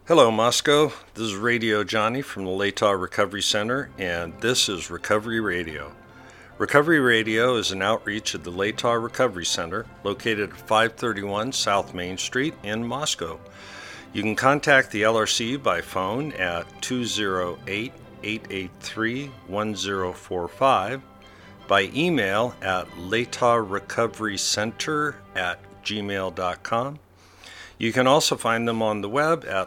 Hello, Moscow. This is Radio Johnny from the Latah Recovery Center, and this is Recovery Radio. Recovery Radio is an outreach of the Latah Recovery Center, located at 531 South Main Street in Moscow. You can contact the LRC by phone at 208-883-1045, by email at latahrecoverycenter@gmail.com. You can also find them on the web at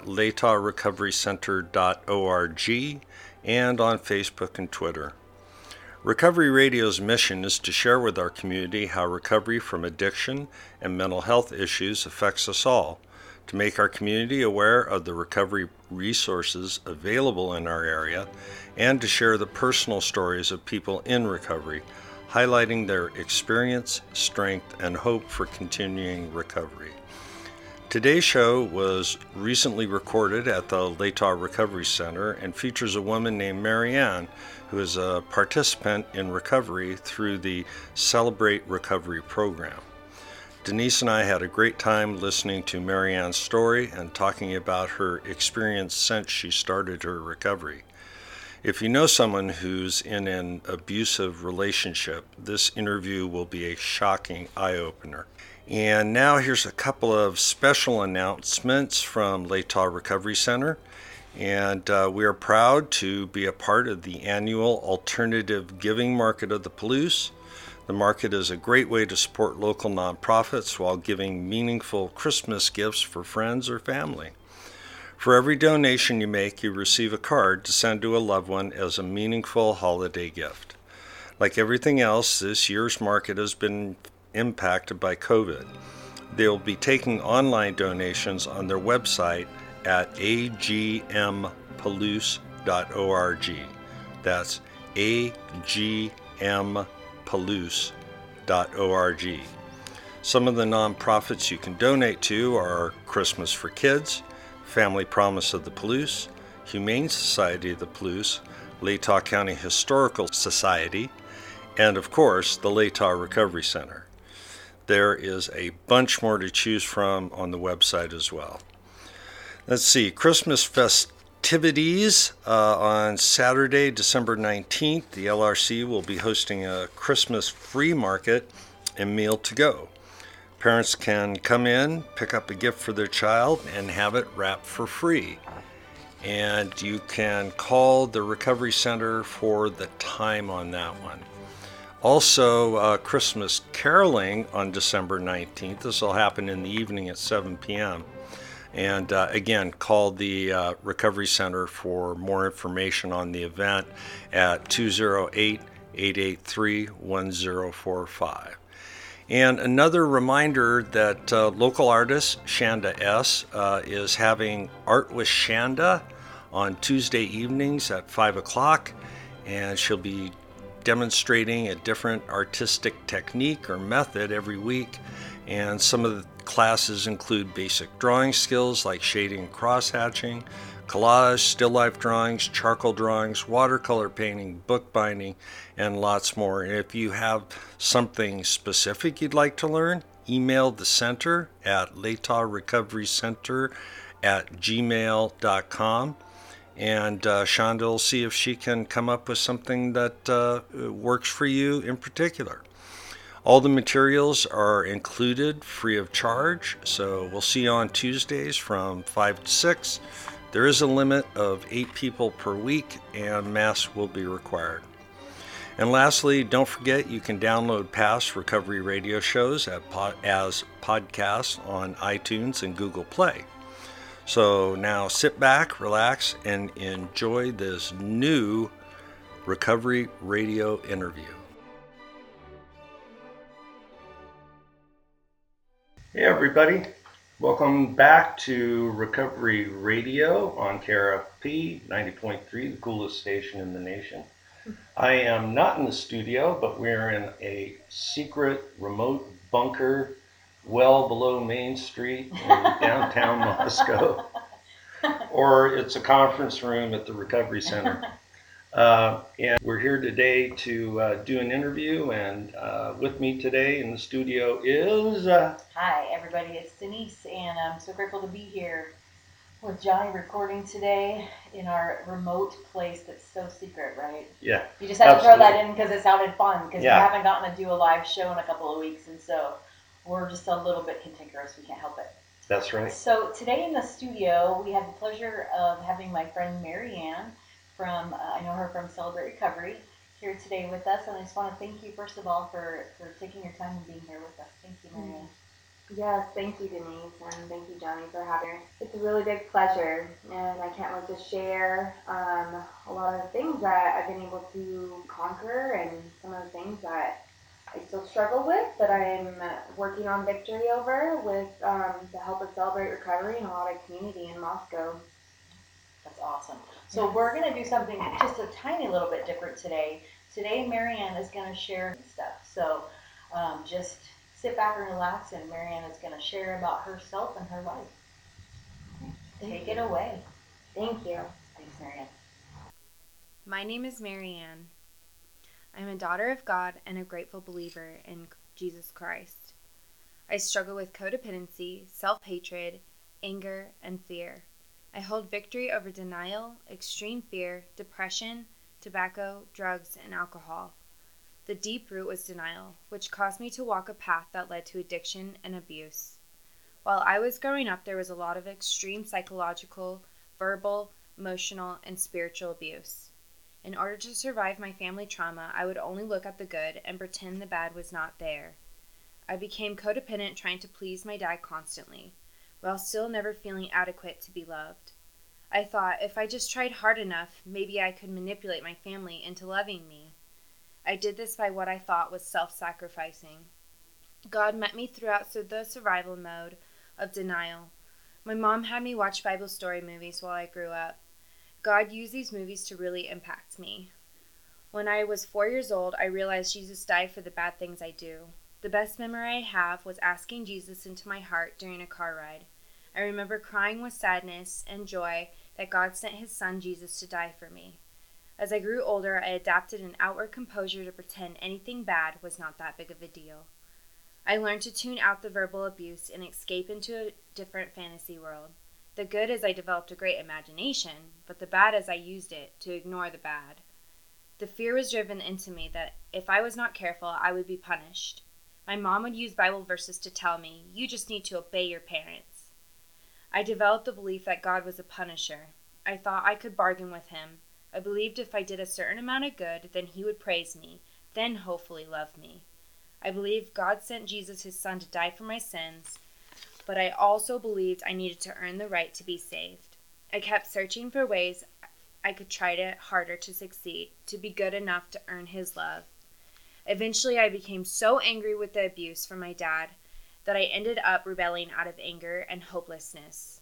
latahrecoverycenter.org and on Facebook and Twitter. Recovery Radio's mission is to share with our community how recovery from addiction and mental health issues affects us all, to make our community aware of the recovery resources available in our area, and to share the personal stories of people in recovery, highlighting their experience, strength, and hope for continuing recovery. Today's show was recently recorded at the Latah Recovery Center and features a woman named Marianne, who is a participant in recovery through the Celebrate Recovery program. Denise and I had a great time listening to Marianne's story and talking about her experience since she started her recovery. If you know someone who's in an abusive relationship, this interview will be a shocking eye-opener. And now here's a couple of special announcements from Latah Recovery Center. And we are proud to be a part of the annual Alternative Giving Market of the Palouse. The market is a great way to support local nonprofits while giving meaningful Christmas gifts for friends or family. For every donation you make, you receive a card to send to a loved one as a meaningful holiday gift. Like everything else, this year's market has been impacted by COVID. They'll be taking online donations on their website at agmpalouse.org. That's agmpalouse.org. Some of the nonprofits you can donate to are Christmas for Kids, Family Promise of the Palouse, Humane Society of the Palouse, Latah County Historical Society, and of course, the Latah Recovery Center. There is a bunch more to choose from on the website as well. Let's see, Christmas festivities on Saturday, December 19th. The LRC will be hosting a Christmas free market and meal to go. Parents can come in, pick up a gift for their child, and have it wrapped for free. And you can call the Recovery Center for the time on that one. Also, Christmas caroling on December 19th. This will happen in the evening at 7 p.m. And again, call the Recovery Center for more information on the event at 208-883-1045. And another reminder that local artist Shanda S. is having Art with Shanda on Tuesday evenings at 5 o'clock, and she'll be demonstrating a different artistic technique or method every week. And some of the classes include basic drawing skills like shading and cross-hatching, collage, still life drawings, charcoal drawings, watercolor painting, bookbinding, and lots more. And if you have something specific you'd like to learn, email the center at latahrecoverycenter@gmail.com. And Shonda will see if she can come up with something that works for you in particular. All the materials are included free of charge, so we'll see you on Tuesdays from 5 to 6. There is a limit of 8 people per week, and masks will be required. And lastly, don't forget you can download past Recovery Radio shows as podcasts on iTunes and Google Play. So now sit back, relax, and enjoy this new Recovery Radio interview. Hey everybody, welcome back to Recovery Radio on KRFP 90.3, the coolest station in the nation. I am not in the studio, but we're in a secret remote bunker well below Main Street in downtown Moscow. Or it's a conference room at the Recovery Center. And we're here today to do an interview, and with me today in the studio is... Hi everybody, it's Denise, and I'm so grateful to be here with Johnny recording today in our remote place that's so secret, right? Yeah. You just had to throw that in because it sounded fun, because we Yeah. haven't gotten to do a live show in a couple of weeks, and so we're just a little bit cantankerous. We can't help it. That's right. So today in the studio, we have the pleasure of having my friend Marianne from, I know her from Celebrate Recovery, here today with us. And I just want to thank you, first of all, for taking your time and being here with us. Thank you, Marianne. Yes, thank you, Denise, and thank you, Johnny, for having me. It's a really big pleasure, and I can't wait to share a lot of the things that I've been able to conquer and some of the things that I still struggle with, that I'm working on victory over with the help of Celebrate Recovery and a lot of community in Moscow. That's awesome. So we're going to do something just a tiny little bit different today. Today, Marianne is going to share stuff. So just sit back and relax, and Marianne is going to share about herself and her life. Take it away. Thank you. Thanks, Marianne. My name is Marianne. I'm a daughter of God and a grateful believer in Jesus Christ. I struggle with codependency, self-hatred, anger, and fear. I hold victory over denial, extreme fear, depression, tobacco, drugs, and alcohol. The deep root was denial, which caused me to walk a path that led to addiction and abuse. While I was growing up, there was a lot of extreme psychological, verbal, emotional, and spiritual abuse. In order to survive my family trauma, I would only look at the good and pretend the bad was not there. I became codependent, trying to please my dad constantly, while still never feeling adequate to be loved. I thought if I just tried hard enough, maybe I could manipulate my family into loving me. I did this by what I thought was self-sacrificing. God met me throughout the survival mode of denial. My mom had me watch Bible story movies while I grew up. God used these movies to really impact me. When I was 4 years old, I realized Jesus died for the bad things I do. The best memory I have was asking Jesus into my heart during a car ride. I remember crying with sadness and joy that God sent his son Jesus to die for me. As I grew older, I adapted an outward composure to pretend anything bad was not that big of a deal. I learned to tune out the verbal abuse and escape into a different fantasy world. The good is I developed a great imagination, but the bad is I used it to ignore the bad. The fear was driven into me that if I was not careful, I would be punished. My mom would use Bible verses to tell me, you just need to obey your parents. I developed the belief that God was a punisher. I thought I could bargain with him. I believed if I did a certain amount of good, then he would praise me, then hopefully love me. I believed God sent Jesus, his son, to die for my sins, but I also believed I needed to earn the right to be saved. I kept searching for ways I could try harder to succeed, to be good enough to earn his love. Eventually, I became so angry with the abuse from my dad that I ended up rebelling out of anger and hopelessness.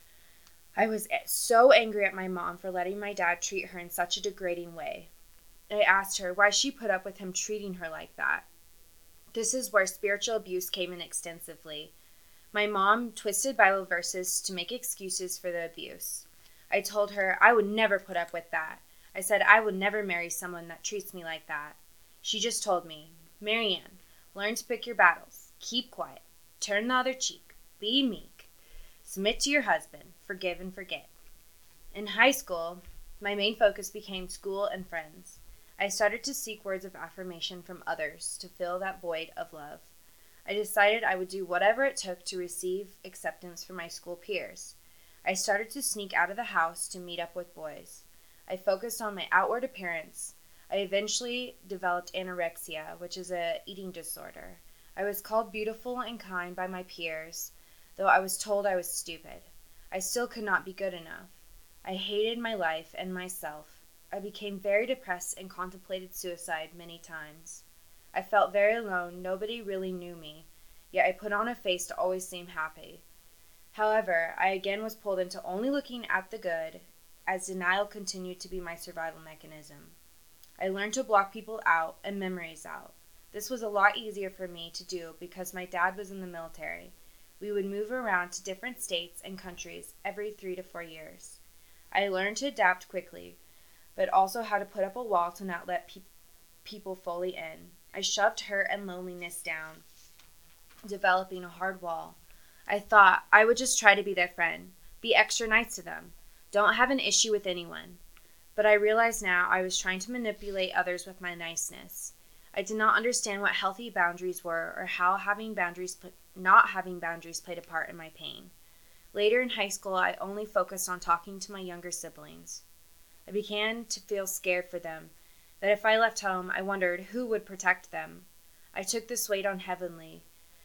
I was so angry at my mom for letting my dad treat her in such a degrading way. I asked her why she put up with him treating her like that. This is where spiritual abuse came in extensively. My mom twisted Bible verses to make excuses for the abuse. I told her I would never put up with that. I said I would never marry someone that treats me like that. She just told me, Marianne, learn to pick your battles. Keep quiet. Turn the other cheek. Be meek. Submit to your husband. Forgive and forget. In high school, my main focus became school and friends. I started to seek words of affirmation from others to fill that void of love. I decided I would do whatever it took to receive acceptance from my school peers. I started to sneak out of the house to meet up with boys. I focused on my outward appearance. I eventually developed anorexia, which is an eating disorder. I was called beautiful and kind by my peers, though I was told I was stupid. I still could not be good enough. I hated my life and myself. I became very depressed and contemplated suicide many times. I felt very alone. Nobody really knew me, yet I put on a face to always seem happy. However, I again was pulled into only looking at the good, as denial continued to be my survival mechanism. I learned to block people out and memories out. This was a lot easier for me to do because my dad was in the military. We would move around to different states and countries every 3 to 4 years. I learned to adapt quickly, but also how to put up a wall to not let people fully in. I shoved hurt and loneliness down, developing a hard wall. I thought I would just try to be their friend, Be extra nice to them. Don't have an issue with anyone. But I realize now I was trying to manipulate others with my niceness. I did not understand what healthy boundaries were or how not having boundaries played a part in my pain. Later in high school, I only focused on talking to my younger siblings. I began to feel scared for them, that if I left home, I wondered who would protect them. I took this weight on heavenly.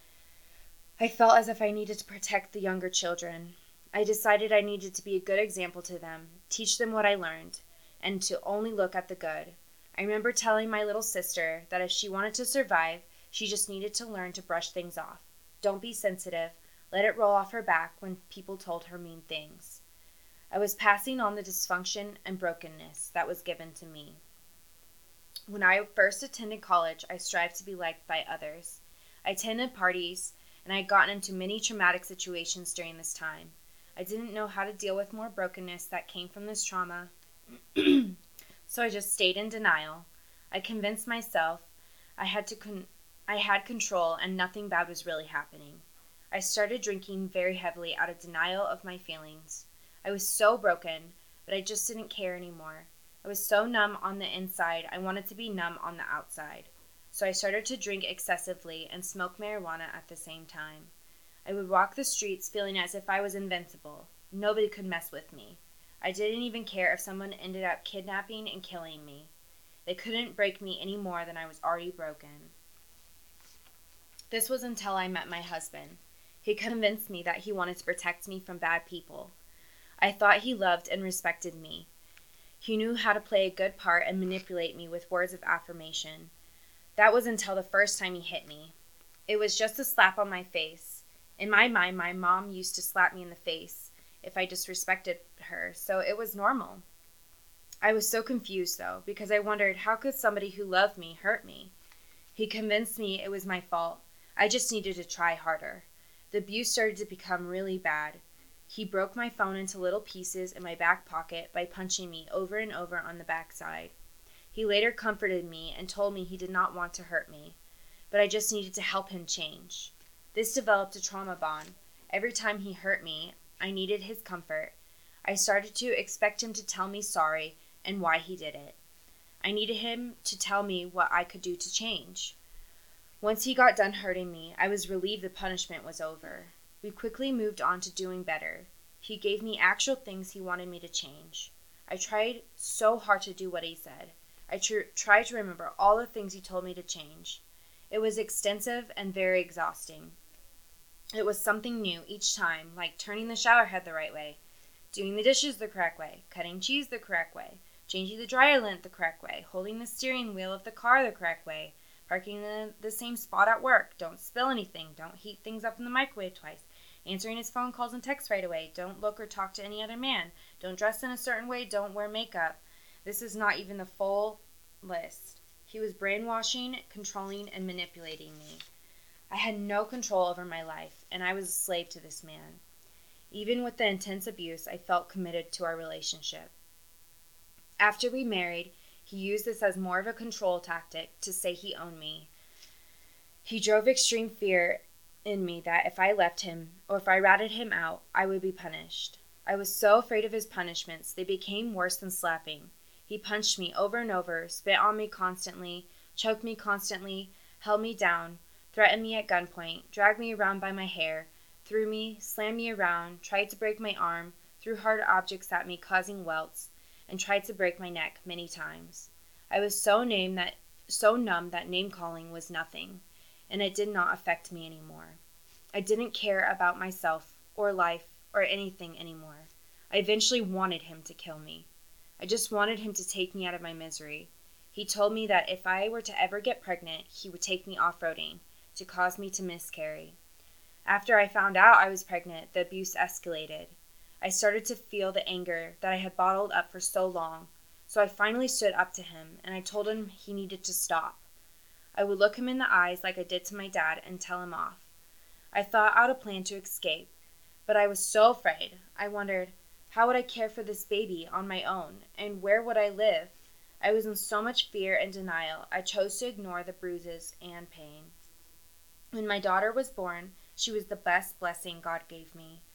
I felt as if I needed to protect the younger children. I decided I needed to be a good example to them, teach them what I learned, and to only look at the good. I remember telling my little sister that if she wanted to survive, she just needed to learn to brush things off. Don't be sensitive. Let it roll off her back when people told her mean things. I was passing on the dysfunction and brokenness that was given to me. When I first attended college, I strived to be liked by others. I attended parties, and I had gotten into many traumatic situations during this time. I didn't know how to deal with more brokenness that came from this trauma, so I just stayed in denial. I convinced myself I had control and nothing bad was really happening. I started drinking very heavily out of denial of my feelings. I was so broken, but I just didn't care anymore. I was so numb on the inside, I wanted to be numb on the outside. So I started to drink excessively and smoke marijuana at the same time. I would walk the streets feeling as if I was invincible. Nobody could mess with me. I didn't even care if someone ended up kidnapping and killing me. They couldn't break me any more than I was already broken. This was until I met my husband. He convinced me that he wanted to protect me from bad people. I thought he loved and respected me. He knew how to play a good part and manipulate me with words of affirmation. That was until the first time he hit me. It was just a slap on my face. In my mind, my mom used to slap me in the face if I disrespected her, so it was normal. I was so confused, though, because I wondered how could somebody who loved me hurt me? He convinced me it was my fault. I just needed to try harder. The abuse started to become really bad. He broke my phone into little pieces in my back pocket by punching me over and over on the backside. He later comforted me and told me he did not want to hurt me, but I just needed to help him change. This developed a trauma bond. Every time he hurt me, I needed his comfort. I started to expect him to tell me sorry and why he did it. I needed him to tell me what I could do to change. Once he got done hurting me, I was relieved the punishment was over. We quickly moved on to doing better. He gave me actual things he wanted me to change. I tried so hard to do what he said. I tried to remember all the things he told me to change. It was extensive and very exhausting. It was something new each time, like turning the shower head the right way, doing the dishes the correct way, cutting cheese the correct way, changing the dryer lint the correct way, holding the steering wheel of the car the correct way, parking in the same spot at work, don't spill anything, don't heat things up in the microwave twice, answering his phone calls and texts right away, don't look or talk to any other man, don't dress in a certain way, don't wear makeup. This is not even the full list. He was brainwashing, controlling, and manipulating me. I had no control over my life, and I was a slave to this man. Even with the intense abuse, I felt committed to our relationship. After we married, he used this as more of a control tactic to say he owned me. He drove extreme fear in me that if I left him or if I ratted him out, I would be punished. I was so afraid of his punishments, they became worse than slapping. He punched me over and over, spit on me constantly, choked me constantly, held me down, threatened me at gunpoint, dragged me around by my hair, threw me, slammed me around, tried to break my arm, threw hard objects at me causing welts, and tried to break my neck many times. I was so numb that name-calling was nothing, and it did not affect me anymore. I didn't care about myself or life or anything anymore. I eventually wanted him to kill me. I just wanted him to take me out of my misery. He told me that if I were to ever get pregnant, he would take me off-roading to cause me to miscarry. After I found out I was pregnant, the abuse escalated. I started to feel the anger that I had bottled up for so long, so I finally stood up to him and I told him he needed to stop. I would look him in the eyes like I did to my dad and tell him off. I thought out a plan to escape, but I was so afraid. I wondered, how would I care for this baby on my own, and where would I live? I was in so much fear and denial, I chose to ignore the bruises and pain. When my daughter was born, she was the best blessing God gave me.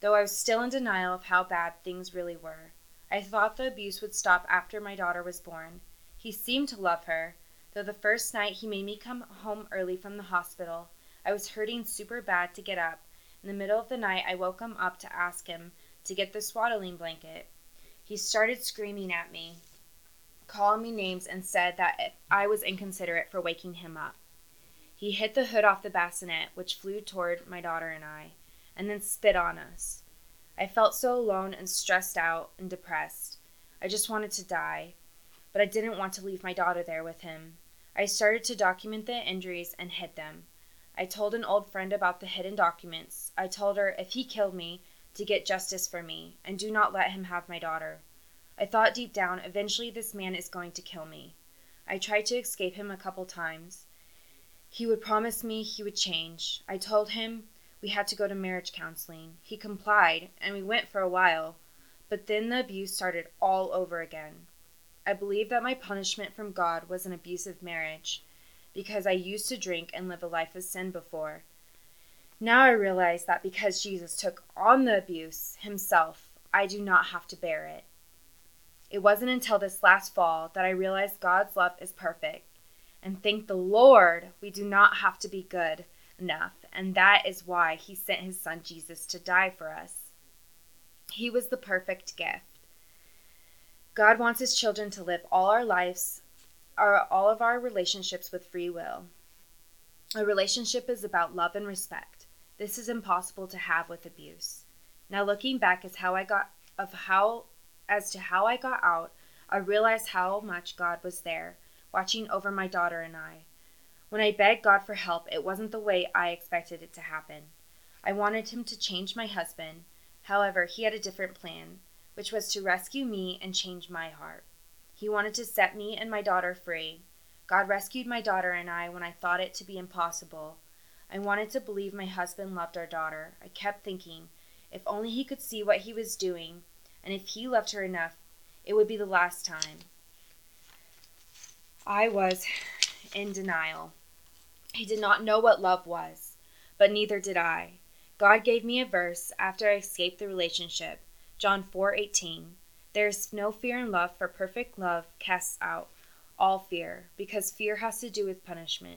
though I was still in denial of how bad things really were. I thought the abuse would stop after my daughter was born. He seemed to love her, though the first night he made me come home early from the hospital. I was hurting super bad to get up. In the middle of the night, I woke him up to ask him to get the swaddling blanket. He started screaming at me, calling me names, and said that I was inconsiderate for waking him up. He hit the hood off the bassinet, which flew toward my daughter and I, and then spit on us. I felt so alone and stressed out and depressed. I just wanted to die, but I didn't want to leave my daughter there with him. I started to document the injuries and hid them. I told an old friend about the hidden documents. I told her if he killed me, to get justice for me, and do not let him have my daughter. I thought deep down, eventually this man is going to kill me. I tried to escape him a couple times. He would promise me he would change. I told him we had to go to marriage counseling. He complied, and we went for a while, but then the abuse started all over again. I believe that my punishment from God was an abusive marriage, because I used to drink and live a life of sin before. Now I realize that because Jesus took on the abuse himself, I do not have to bear it. It wasn't until this last fall that I realized God's love is perfect. And thank the Lord, we do not have to be good enough. And that is why he sent his son Jesus to die for us. He was the perfect gift. God wants his children to live all our lives, all of our relationships with free will. A relationship is about love and respect. This is impossible to have with abuse. Now looking back as to how I got out, I realized how much God was there, watching over my daughter and I. When I begged God for help, it wasn't the way I expected it to happen. I wanted him to change my husband. However, he had a different plan, which was to rescue me and change my heart. He wanted to set me and my daughter free. God rescued my daughter and I when I thought it to be impossible. I wanted to believe my husband loved our daughter. I kept thinking, if only he could see what he was doing, and if he loved her enough, it would be the last time. I was in denial. He did not know what love was, but neither did I. God gave me a verse after I escaped the relationship, John 4:18. There is no fear in love, for perfect love casts out all fear, because fear has to do with punishment.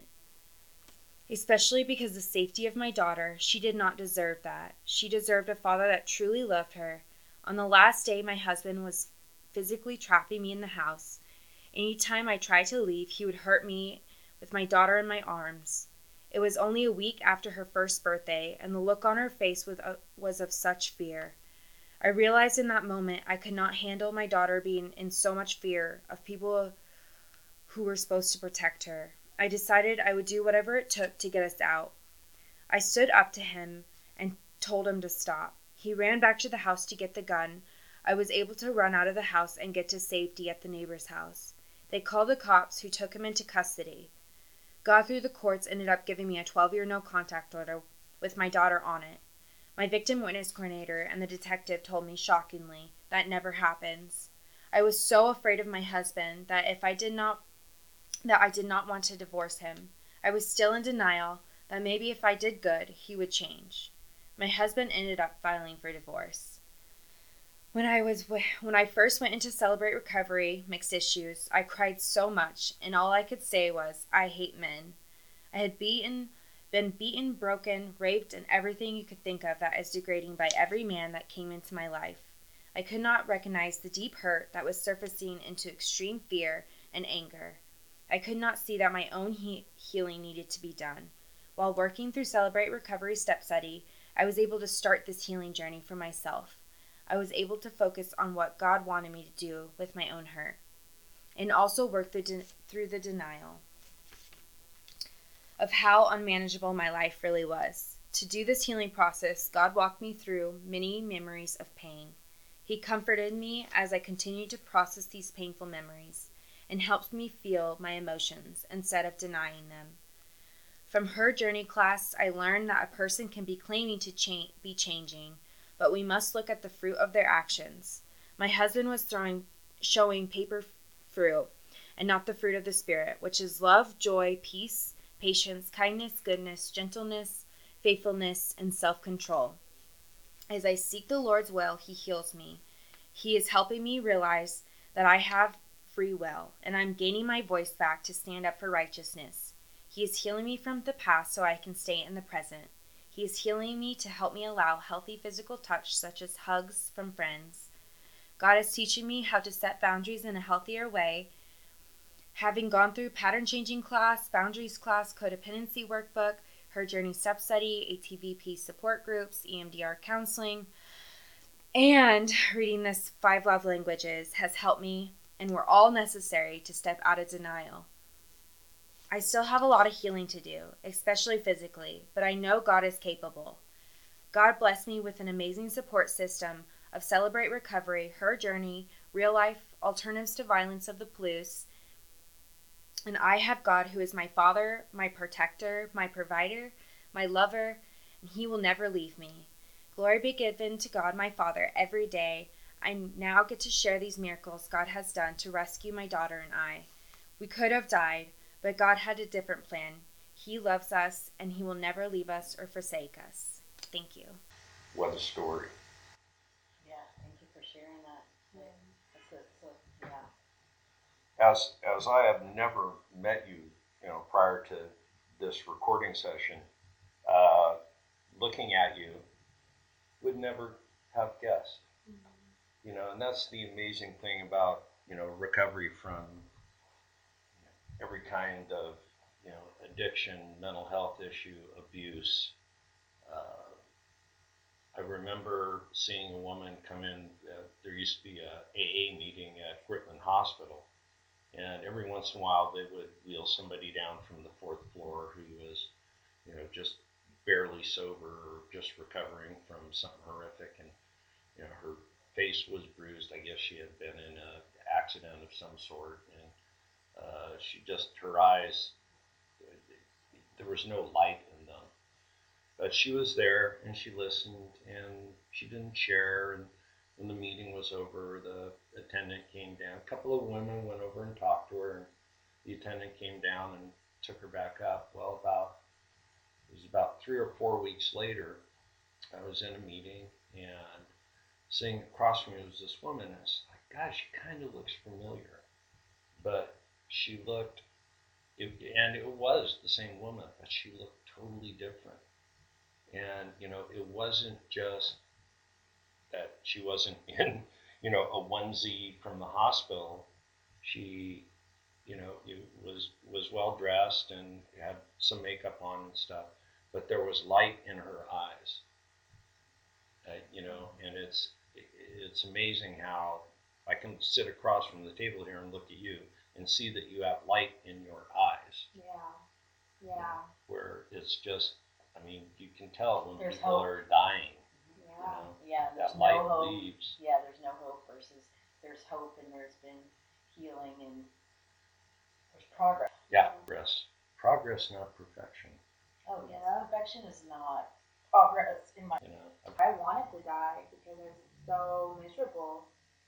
Especially because the safety of my daughter, she did not deserve that. She deserved a father that truly loved her. On the last day, my husband was physically trapping me in the house. Anytime I tried to leave, he would hurt me with my daughter in my arms. It was only a week after her first birthday, and the look on her face was of such fear. I realized in that moment I could not handle my daughter being in so much fear of people who were supposed to protect her. I decided I would do whatever it took to get us out. I stood up to him and told him to stop. He ran back to the house to get the gun. I was able to run out of the house and get to safety at the neighbor's house. They called the cops, who took him into custody. God, through the courts, ended up giving me a 12-year no-contact order with my daughter on it. My victim witness coordinator and the detective told me shockingly that never happens. I was so afraid of my husband that I did not want to divorce him. I was still in denial that maybe if I did good, he would change. My husband ended up filing for divorce. When I first went into Celebrate Recovery Mixed Issues, I cried so much, and all I could say was, I hate men. I had been beaten, broken, raped, and everything you could think of that is degrading by every man that came into my life. I could not recognize the deep hurt that was surfacing into extreme fear and anger. I could not see that my own healing needed to be done. While working through Celebrate Recovery Step Study, I was able to start this healing journey for myself. I was able to focus on what God wanted me to do with my own hurt, and also work through the denial of how unmanageable my life really was. To do this healing process, God walked me through many memories of pain. He comforted me as I continued to process these painful memories, and helped me feel my emotions instead of denying them. From her journey class, I learned that a person can be claiming to be changing, but we must look at the fruit of their actions. My husband was showing paper fruit, and not the fruit of the Spirit, which is love, joy, peace, patience, kindness, goodness, gentleness, faithfulness, and self-control. As I seek the Lord's will, He heals me. He is helping me realize that I have free will, and I'm gaining my voice back to stand up for righteousness. He is healing me from the past so I can stay in the present. He is healing me to help me allow healthy physical touch, such as hugs from friends. God is teaching me how to set boundaries in a healthier way. Having gone through pattern changing class, boundaries class, codependency workbook, Her Journey Step Study, ATVP support groups, EMDR counseling, and reading this 5 love languages has helped me, and were all necessary to step out of denial. I still have a lot of healing to do, especially physically, but I know God is capable. God blessed me with an amazing support system of Celebrate Recovery, Her Journey, Real Life Alternatives to Violence of the Palouse, and I have God who is my Father, my protector, my provider, my lover, and He will never leave me. Glory be given to God my Father every day. I now get to share these miracles God has done to rescue my daughter and I. We could have died, but God had a different plan. He loves us, and He will never leave us or forsake us. Thank you. What a story. Yeah, thank you for sharing that. Yeah. As I have never met you, prior to this recording session, looking at you, would never have guessed. And that's the amazing thing about, recovery from every kind of, addiction, mental health issue, abuse. Uh, I remember seeing a woman come in. There used to be a AA meeting at Gritland Hospital, and every once in a while they would wheel somebody down from the 4th floor who was, just barely sober or just recovering from something horrific, and her face was bruised. I guess she had been in an accident of some sort, and she just, her eyes, there was no light in them. But she was there, and she listened, and she didn't share. And when the meeting was over, the attendant came down. A couple of women went over and talked to her, and the attendant came down and took her back up. Well, it was about 3 or 4 weeks later, I was in a meeting, and sitting across from me was this woman. And I was like, God, she kind of looks familiar. But she looked, and it was the same woman, but she looked totally different. And, it wasn't just that she wasn't in, a onesie from the hospital. She, was well dressed and had some makeup on and stuff, but there was light in her eyes. And it's amazing how I can sit across from the table here and look at you and see that you have light in your eyes. Yeah. Where it's just, you can tell when There's people hope. are dying. Yeah. Yeah, there's That no light hope. leaves. Yeah, there's no hope versus there's hope, and there's been healing, and there's progress. Yeah, progress, not perfection. Oh yes, perfection is not progress in my. I wanted to die because I was so miserable.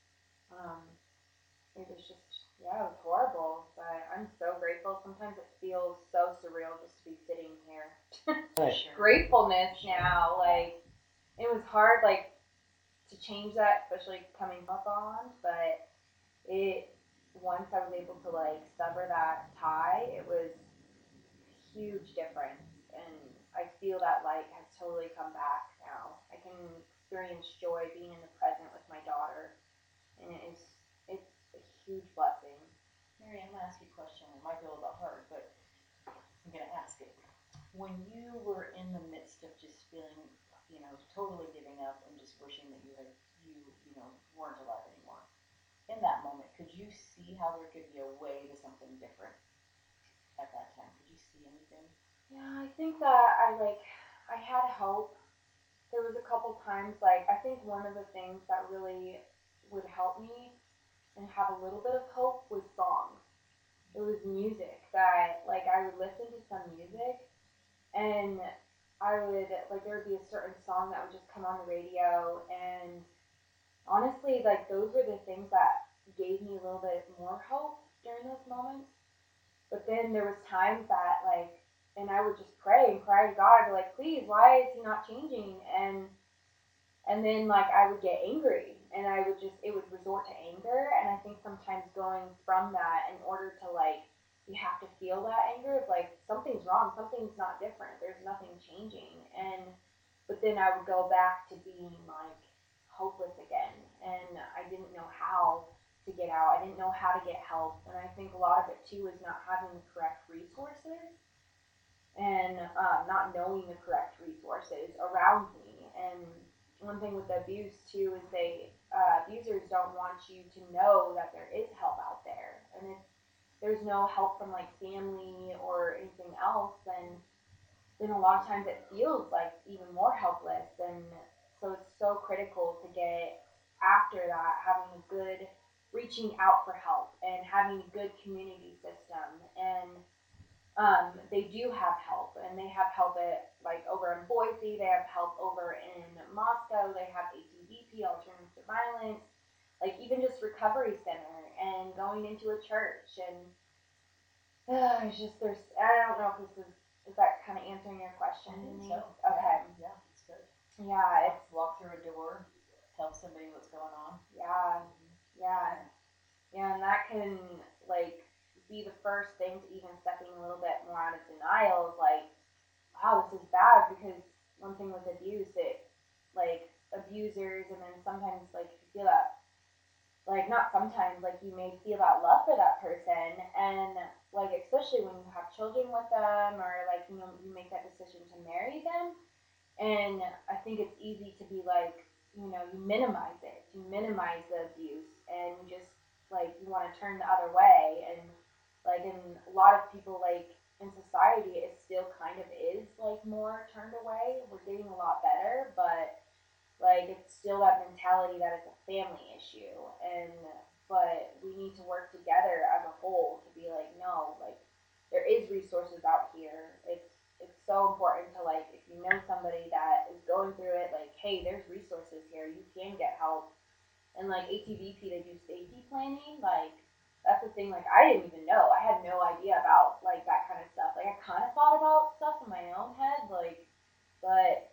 It was just, it was horrible. But I'm so grateful. Sometimes it feels so surreal just to be sitting here. Sure. Gratefulness now, like it was hard, like to change that, especially coming up on. But it once I was able to like sever that tie, it was a huge difference, and I feel that light has totally come back now. I can experience joy being in the present with my daughter, and it's a huge blessing. Mary, I'm gonna ask you a question. It might be a little bit hard, but I'm gonna ask it. When you were in the midst of just feeling, totally giving up and just wishing that you weren't alive anymore, in that moment, could you see how there could be a way to something different at that time? Could you see anything? Yeah, I think that I had hope. There was a couple times, like I think one of the things that really would help me and have a little bit of hope was songs. It was music that like I would listen to some music, and I would like there would be a certain song that would just come on the radio, and honestly like those were the things that gave me a little bit more hope during those moments. But then there was times that like, and I would just pray and cry to God, I'd be like, please, why is he not changing? And And then like I would get angry, and it would resort to anger. And I think sometimes going from that, in order to like, you have to feel that anger of like something's wrong, something's not different, there's nothing changing. But then I would go back to being like hopeless again, and I didn't know how to get out. I didn't know how to get help, and I think a lot of it too is not having the correct resources, and not knowing the correct resources around me. And one thing with abuse too is abusers don't want you to know that there is help out there, and if there's no help from like family or anything else, then a lot of times it feels like even more helpless. And so it's so critical to get after that, having a good reaching out for help and having a good community system. And they do have help, and they have help at like over in Boise. They have help over in Moscow. They have ATVP, Alternatives to Violence, like even just recovery center and going into a church. And it's just I don't know if is that kind of answering your question, Denise? So, Okay. yeah, it's good. Yeah, it's Walk through a door, tell somebody what's going on. yeah, yeah, yeah, and that can like be the first thing to even stepping a little bit more out of denial of like, wow, this is bad. Because one thing with abuse, it like abusers, and then sometimes like you feel that, like not sometimes, like you may feel that love for that person, and like especially when you have children with them, or like you make that decision to marry them. And I think it's easy to be like, you minimize it, you minimize the abuse, and you just like you want to turn the other way. And like in a lot of people, like in society, it still kind of is like more turned away. We're getting a lot better, but like it's still that mentality that it's a family issue. And but we need to work together as a whole to be like, no, like there is resources out here. It's so important to like, if you know somebody that is going through it, like, hey, there's resources here, you can get help. And like ATVP, they do safety planning. Like that's the thing, like I didn't even know, I had no idea about like that kind of stuff. Like I kind of thought about stuff in my own head, like, but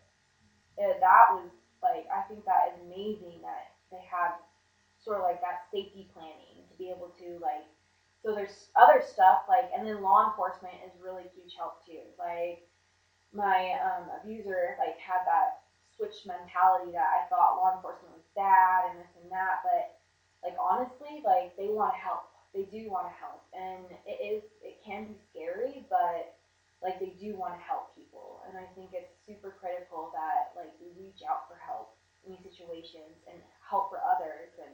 that was like, I think that is amazing that they have sort of like that safety planning to be able to like, so there's other stuff like, and then law enforcement is really huge help too. Like my abuser like had that switch mentality that I thought law enforcement was bad and this and that, but like honestly, like they want to help. They do want to help, and it can be scary, but like they do want to help people. And I think it's super critical that like we reach out for help in these situations and help for others. And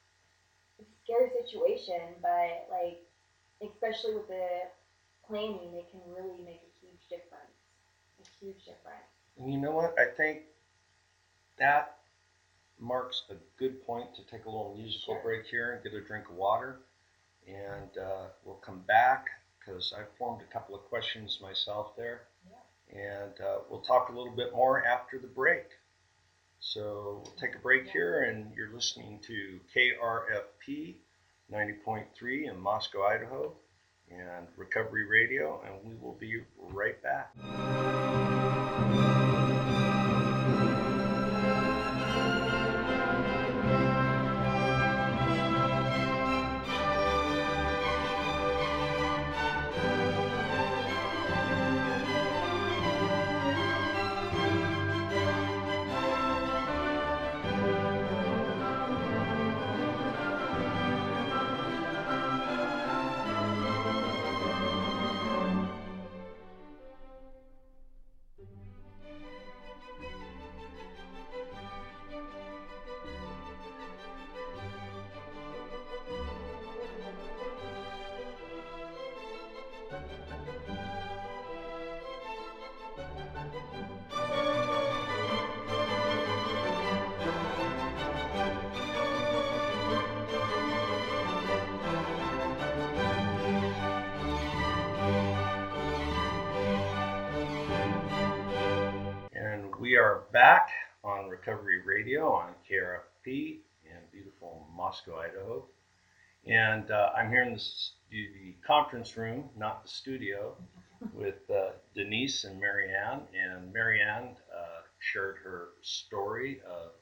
it's a scary situation, but like especially with the planning, it can really make a huge difference. A huge difference. And you know what? I think that marks a good point to take a little musical Sure. break here and get a drink of water. And we'll come back because I formed a couple of questions myself there. Yeah. And we'll talk a little bit more after the break. So we'll take a break here, and you're listening to KRFP 90.3 in Moscow, Idaho, and Recovery Radio, and we will be right back. And we are back on Recovery Radio on KRFP in beautiful Moscow, Idaho. And I'm here in the conference room, not the studio, with Denise and Marianne. And Marianne shared her story of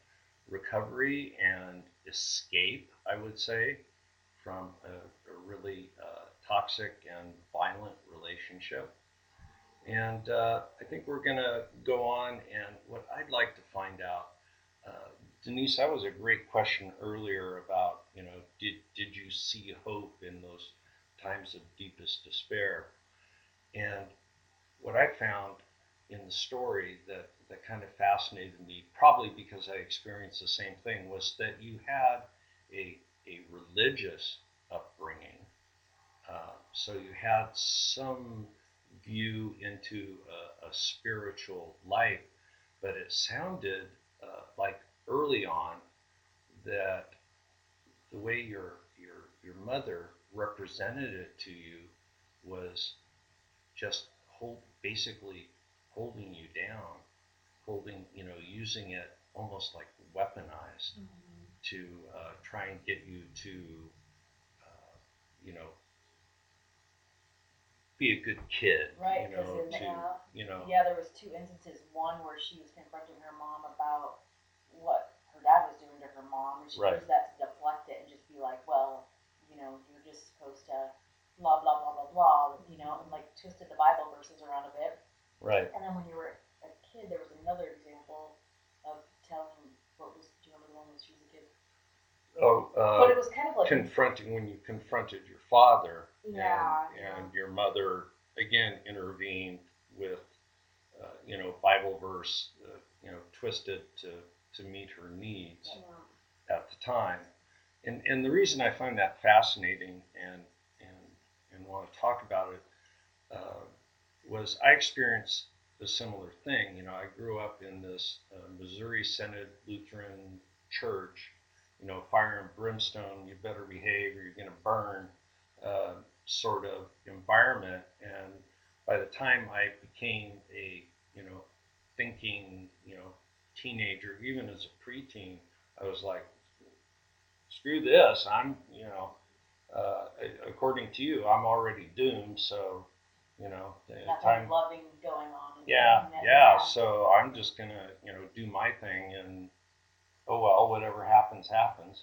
recovery and escape, I would say, from a really toxic and violent relationship. And I think we're going to go on. And what I'd like to find out, Denise, that was a great question earlier about, did you see hope in those times of deepest despair? And what I found in the story that kind of fascinated me, probably because I experienced the same thing, was that you had a religious upbringing. So you had some view into a spiritual life, but it sounded like early on that the way your mother represented it to you was just basically holding you down, using it almost like weaponized to try and get you to, you know, be a good kid, Right, you know, because to. there was two instances. One where she was confronting her mom about what her dad was doing to her mom, and she Right. used that to deflect it and just be like, well, you're just supposed to blah blah blah blah blah, and like twisted the Bible verses around a bit. Right. And then when you were a kid, there was another example of telling what was. Do you remember the one when she was a kid? But it was kind of like confronting when you confronted your father, Yeah. and your mother again intervened with, Bible verse, twisted to meet her needs at the time. And the reason I find that fascinating and want to talk about it was I experienced a similar thing. I grew up in this Missouri Synod Lutheran church, fire and brimstone, you better behave or you're going to burn sort of environment. And by the time I became a, thinking, teenager, even as a preteen, I was like, screw this. I'm, according to you, I'm already doomed. So, the nothing loving going on. Yeah. So I'm just going to, do my thing and, oh, well, whatever happens, happens.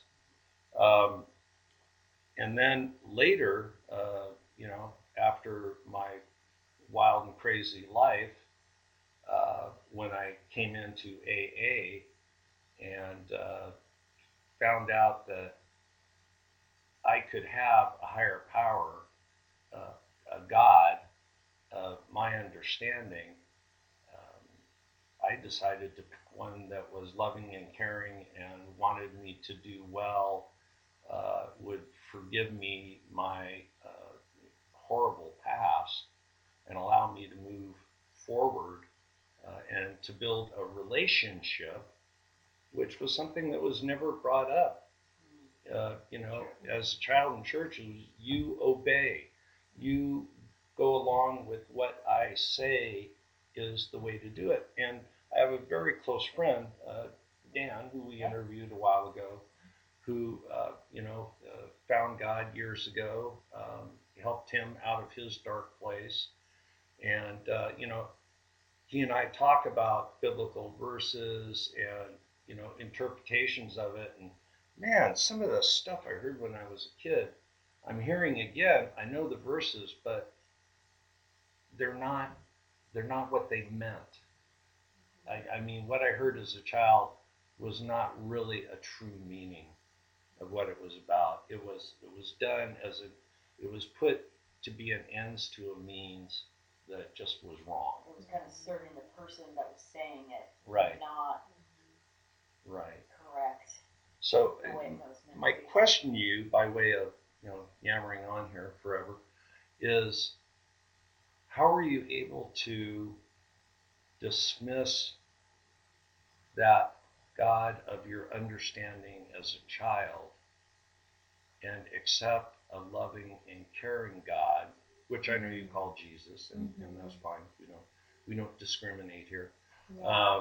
And then later, after my wild and crazy life, when I came into AA and found out that I could have a higher power, a God of my understanding, I decided to pick one that was loving and caring and wanted me to do well, would forgive me my horrible past and allow me to move forward and to build a relationship, which was something that was never brought up. As a child in church, you obey, you go along with what I say is the way to do it. And I have a very close friend, Dan, who we interviewed a while ago, who found God years ago, helped him out of his dark place, and he and I talk about biblical verses and interpretations of it. And man, some of the stuff I heard when I was a kid, I'm hearing again. I know the verses, but they're not what they meant. I mean, what I heard as a child was not really a true meaning of what it was about. It was done it was put to be an ends to a means that just was wrong. It was kind of serving the person that was saying it, right? Not right. Correct. So my question to you, by way of yammering on here forever, is how are you able to dismiss that God of your understanding as a child and accept a loving and caring God, which I know you call Jesus, and that's fine. We don't discriminate here. Yeah.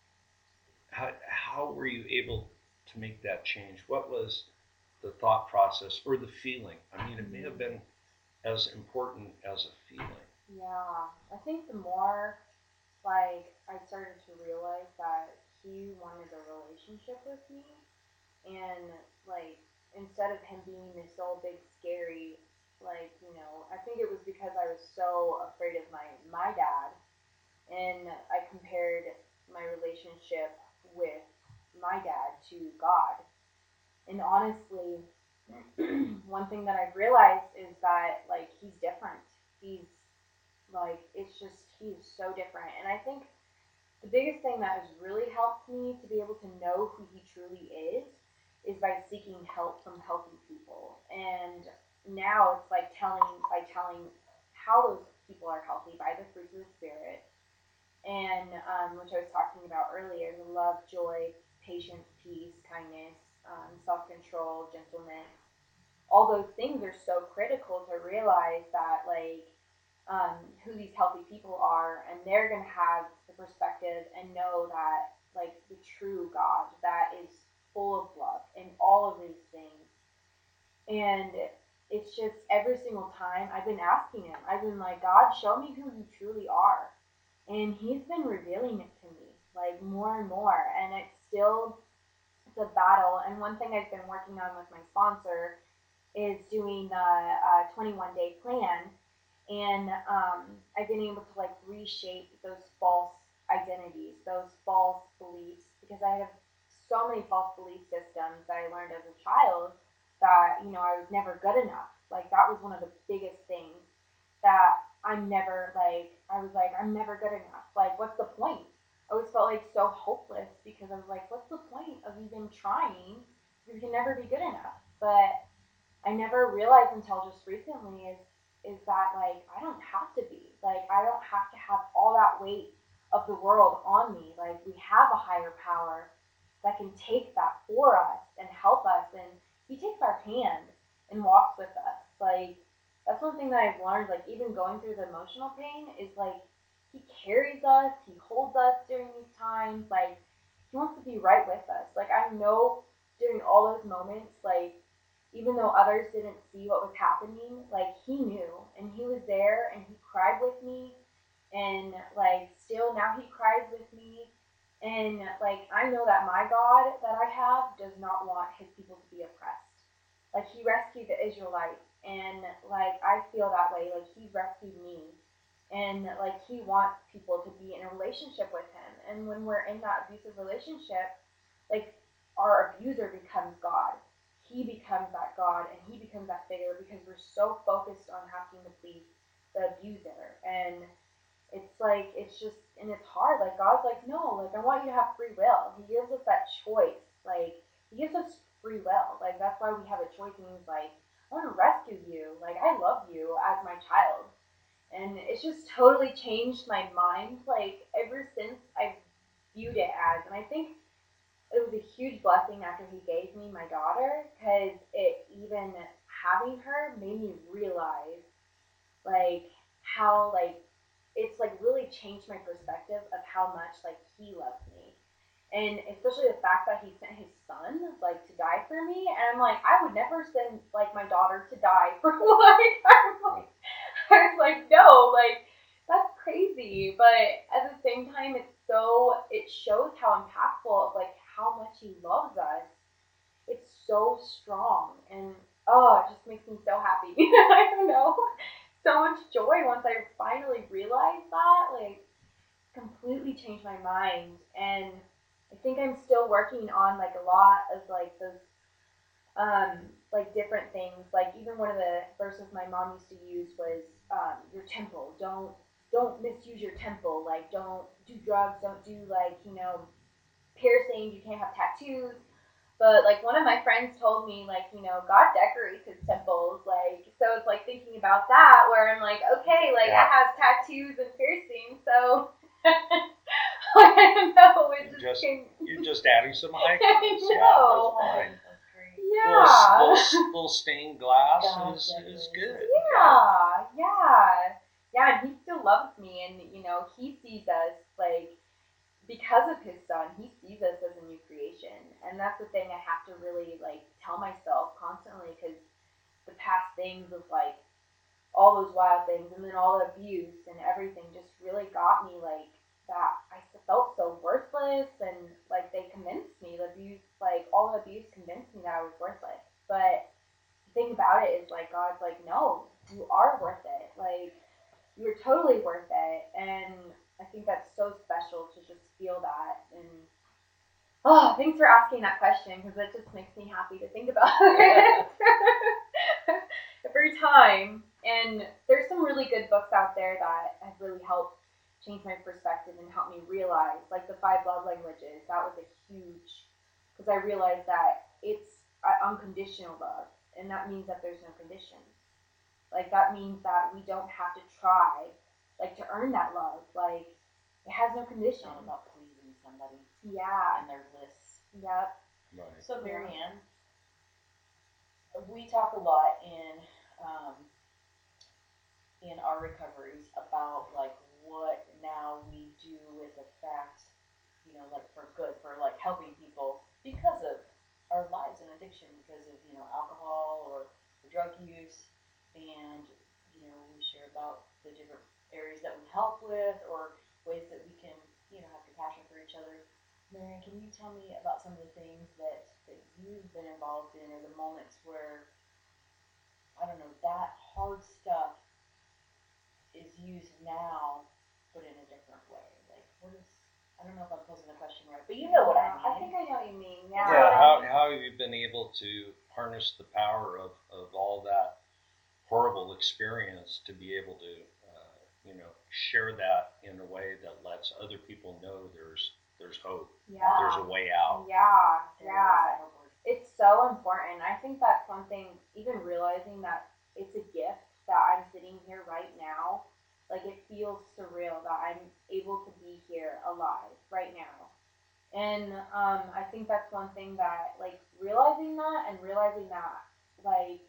How were you able to make that change? What was the thought process or the feeling? I mean, it may have been as important as a feeling. Yeah, I think the more I started to realize that he wanted a relationship with me. And, like, instead of him being this old, big, scary, like, I think it was because I was so afraid of my dad. And I compared my relationship with my dad to God. And honestly, one thing that I've realized is that, like, he's different. He's, like, he's so different. And I think the biggest thing that has really helped me to be able to know who he truly is by seeking help from healthy people. And now it's like telling how those people are healthy by the fruits of the Spirit, and which I was talking about earlier, the love, joy, patience, peace, kindness, self-control, gentleness. All those things are so critical to realize that, like, who these healthy people are, and they're going to have the perspective and know that, like, the true God that is full of love and all of these things. And it's just every single time I've been asking him, I've been like, God, show me who you truly are. And he's been revealing it to me, like, more and more. And it's a battle. And one thing I've been working on with my sponsor is doing a 21-day plan. And I've been able to, like, reshape those false identities, those false beliefs, because I have so many false belief systems that I learned as a child that, I was never good enough. Like, that was one of the biggest things, that I was like, I'm never good enough. Like, what's the point? I always felt like so hopeless because I was like, what's the point of even trying? You can never be good enough. But I never realized until just recently is that, like, I don't have to be. Like, I don't have to have all that weight of the world on me. Like, we have a higher power that can take that for us and help us, and he takes our hand and walks with us. Like, that's one thing that I've learned, like, even going through the emotional pain, is like, he carries us, he holds us during these times. Like, he wants to be right with us. Like, I know during all those moments, like, even though others didn't see what was happening, like, he knew, and he was there, and he cried with me, and, like, still now he cries with me. And, like, I know that my God that I have does not want his people to be oppressed. Like, he rescued the Israelites, and, like, I feel that way. Like, he rescued me, and, like, he wants people to be in a relationship with him. And when we're in that abusive relationship, like, our abuser becomes God. He becomes that God, and he becomes that figure, because we're so focused on having to please the abuser. And it's like, and it's hard. Like, God's like, no, like, I want you to have free will. He gives us that choice. Like, he gives us free will. Like, that's why we have a choice. And he's like, I want to rescue you. Like, I love you as my child. And it's just totally changed my mind, like, ever since I've viewed it as. And I think it was a huge blessing after he gave me my daughter, because even having her made me realize, like, how, like, it's, like, really changed my perspective of how much, like, he loves me. And especially the fact that he sent his son, like, to die for me. And I'm like, I would never send, like, my daughter to die for, like, I was like, no, like, that's crazy. But at the same time, it shows how impactful of, like, how much he loves us. It's so strong. And, oh, it just makes me so happy. I don't know. So much joy once I finally realized that. Like, completely changed my mind. And I think I'm still working on, like, a lot of, like, those like, different things. Like, even one of the verses my mom used to use was, your temple. Don't misuse your temple. Like, don't do drugs. Don't do, like, piercings. You can't have tattoos. But, like, one of my friends told me, like, God decorates his temples. Like, so it's like thinking about that, where I'm like, okay, like, I have tattoos and piercings, so I don't know. You're just adding some icons. I know. Yeah, that's fine. That's great. Yeah. Little stained glass is good. Yeah, and he still loves me, and, he sees us, like, because of his son, he sees us as a new creation. And that's the thing I have to really, like, tell myself constantly, because the past things of, like, all those wild things, and then all the abuse and everything just really got me, like, that I felt so worthless, and, like, is like, God's like, no, you are worth it. Like, you're totally worth it. And I think that's so special to just feel that. And oh, thanks for asking that question, because it just makes me happy to think about it every time. And there's some really good books out there that have really helped change my perspective and help me realize, like the 5 love languages. That was a huge, because I realized that it's unconditional love, and that means that there's no conditions. Like, that means that we don't have to try, like, to earn that love. Like, it has no It's condition. not about pleasing somebody Yeah. and their lists. Yep. Right. So, Marianne, we talk a lot in our recoveries about like what now we do with the fact, like for good, for like helping people because of our lives and addiction, because of alcohol or drug use, and we share about the different areas that we help with or ways that we can have compassion for each other. Marianne, can you tell me about some of the things that you've been involved in, or the moments where, I don't know, that hard stuff is used now, but in a different way? Like, what is, I don't know if I'm posing the question right, but you know what I mean. I think I know what you mean. Yeah. Yeah, how have you been able to harness the power of all that horrible experience to be able to, share that in a way that lets other people know there's hope, Yeah. there's a way out. Yeah. There Yeah. is, I hope we're- It's so important. I think that's one thing, even realizing that it's a gift that I'm sitting here right now. Like, it feels surreal that I'm able to be here alive right now. And I think that's one thing that, like, realizing that, like,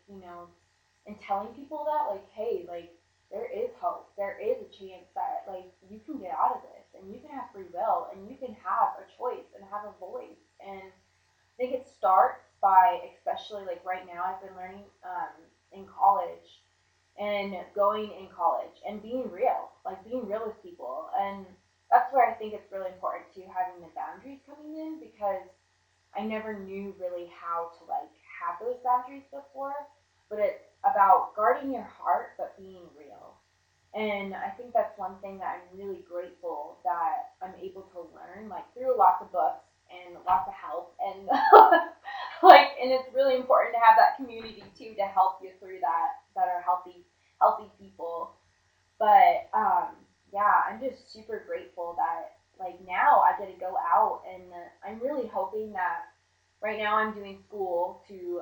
and telling people that, like, hey, like, there is hope. There is a chance that, like, you can get out of this, and you can have free will, and you can have a choice and have a voice. And I think it starts by, especially like right now, I've been learning in college and going in college and being real, like being real with people. And that's where I think it's really important too, having the boundaries coming in, because I never knew really how to like have those boundaries before. But it's about guarding your heart, but being real. And I think that's one thing that I'm really grateful that I'm able to learn, like through lots of books and lots of help, and like, and it's really important to have that community too to help you through that are healthy people. But yeah, I'm just super grateful that like now I get to go out, and I'm really hoping that right now I'm doing school to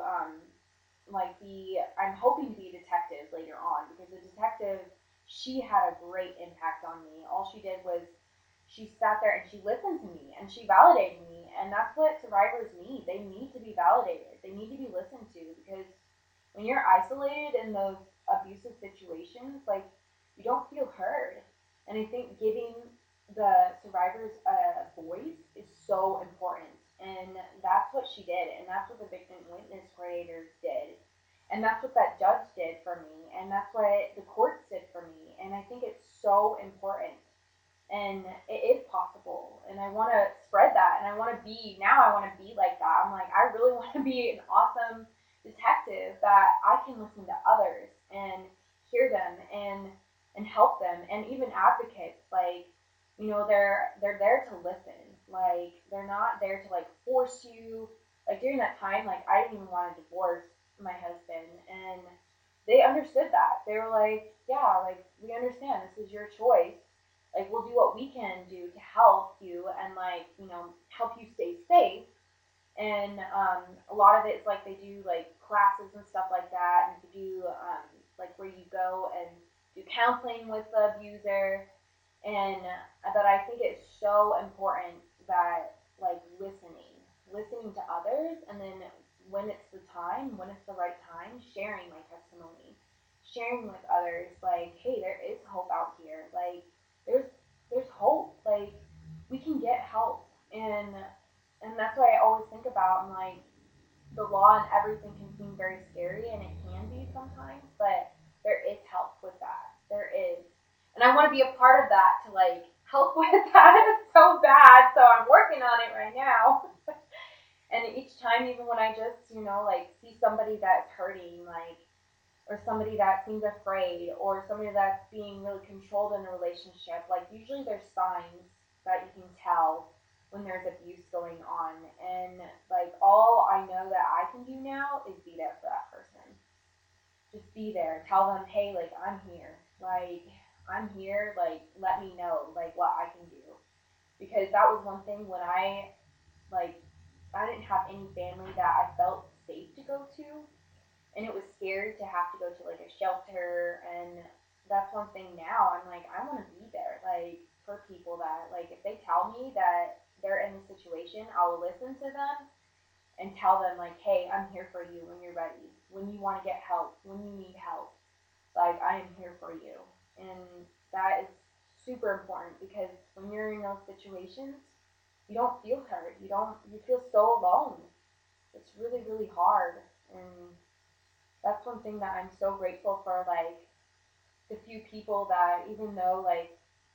like I'm hoping to be a detective later on, because a detective, she had a great impact on me. All she did was she sat there and she listened to me and she validated me, and that's what survivors need. They need to be validated. They need to be listened to, because when you're isolated in those abusive situations, like, you don't feel heard. And I think giving the survivors a voice is so important. And that's what she did. And that's what the victim witness coordinators did. And that's what that judge did for me. And that's what the courts did for me. And I think it's so important. And it is possible. And I want to spread that. And I want to be like that. I'm like, I really want to be an awesome detective that I can listen to others and hear them and help them, and even advocates, like, they're there to listen. Like, they're not there to like force you. Like, during that time, like, I didn't even want to divorce my husband, and they understood that. They were like, yeah, like, we understand, this is your choice. Like, we'll do what we can do to help you, and like, help you stay safe. And a lot of it's like they do like classes and stuff like that, and to do like where you go and do counseling with the abuser. And but I think it's so important that, like, listening to others, and then when it's the right time, sharing my testimony, sharing with others, like, hey, there is hope out here. Like, there's hope. Like, we can get help. And that's why I always think about, and like, the law and everything can seem very scary, and it can be sometimes, but there is help with that. There is. And I want to be a part of that, to like help with that so bad. So I'm working on it right now. And each time, even when I just, like, see somebody that's hurting, like, or somebody that seems afraid, or somebody that's being really controlled in a relationship, like usually there's signs that you can tell when there's abuse going on. And like all I know that I can do now is be there for that person. Just be there. Tell them, hey, like I'm here. Like I'm here. Like let me know like what I can do. Because that was one thing when like I didn't have any family that I felt safe to go to, and it was scary to have to go to like a shelter. And that's one thing now I'm like I want to be there like for people that like if they tell me that they're in a situation, I'll listen to them and tell them like, hey, I'm here for you when you're ready, when you want to get help, when you need help, like I am here for you. And that is super important because when you're in those situations, you don't feel heard, you feel so alone. It's really really hard. And that's one thing that I'm so grateful for, like the few people that, even though like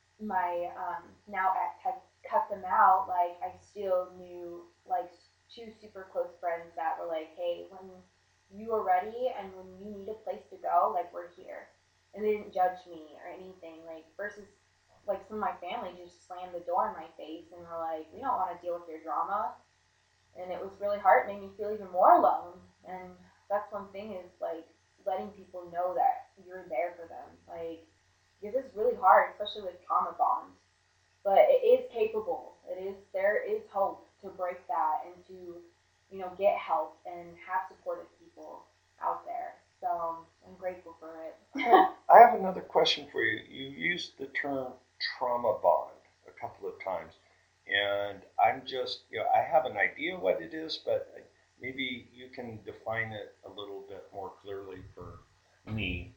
my now ex had cut them out, like I still knew like two super close friends that were like, hey, when you are ready and when you need a place to go, like we're here. And they didn't judge me or anything, like versus like some of my family just slammed the door in my face and were like, we don't want to deal with your drama. And it was really hard. It made me feel even more alone. And that's one thing is like letting people know that you're there for them. Like because it's really hard, especially with trauma bond. But it is capable. There is hope to break that and to, get help and have supportive people out there. So I'm grateful for it. I have another question for you. You used the term trauma bond a couple of times, and I'm just, I have an idea what it is, but maybe you can define it a little bit more clearly for me.